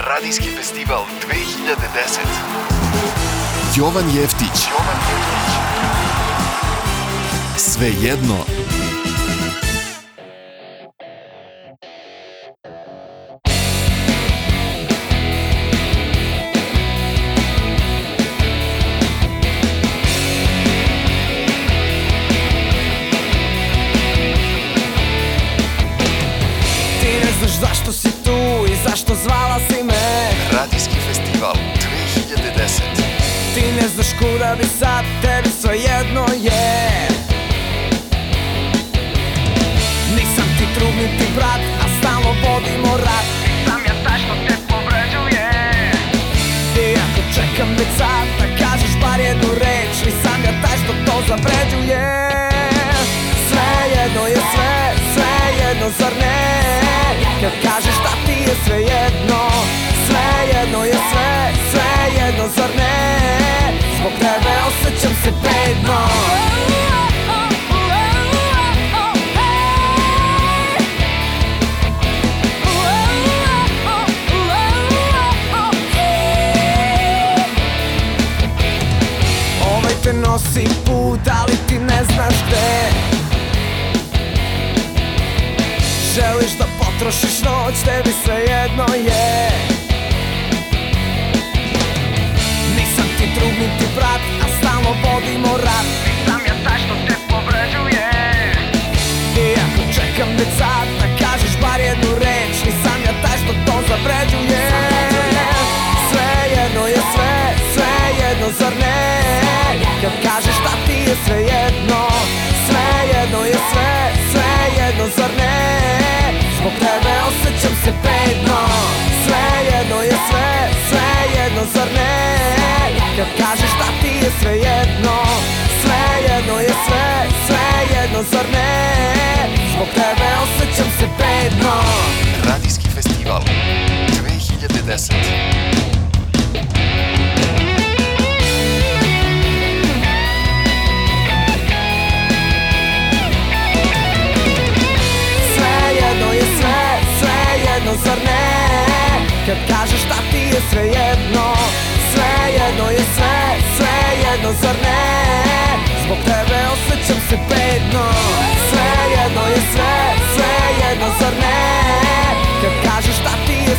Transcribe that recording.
Radijski festival 2010. Jovan Jeftić. Svejedno. Zašto si tu i zašto zvala si me? Radijski festival 2010. Ti ne znaš kuda bi sad, tebi svejedno je. Nisam ti drug niti brat, a stalno vodimo rat. Nisam ja taj što te povređuje. I ako čekam već sad da kažeš bar jednu reč, nisam ja taj što to zavređuje. Svejedno je sve, svejedno zar ne? Kad kažeš da ti je svejedno, svejedno je sve, svejedno zar ne? Zbog tebe osjećam se bedno. Ovaj te nosi put, ali ti ne znaš gde. Želiš da potrošiš noć, tebi svejedno je. Nisam ti drug niti brat, a stalno vodimo rat. Nisam ja taj što te povređuje. I ako čekam već sad da kažeš bar jednu reč, nisam ja taj što to zavređuje. Svejedno je sve, svejedno zar ne? Kad kažeš da ti je svejedno, svejedno je sve, svejedno zar ne? Zbog tebe osjećam se bedno. Svejedno je sve, svejedno zar ne? Kad kažeš da ti je svejedno, svejedno je sve, svejedno zar ne? Zbog tebe osjećam se bedno. Radijski festival 2010. Zar ne? Kad kažeš da ti je svejedno, svejedno je sve, svejedno zar ne? Zbog tebe osjećam se bedno. Svejedno je sve, svejedno zar ne? Kad kažeš da ti je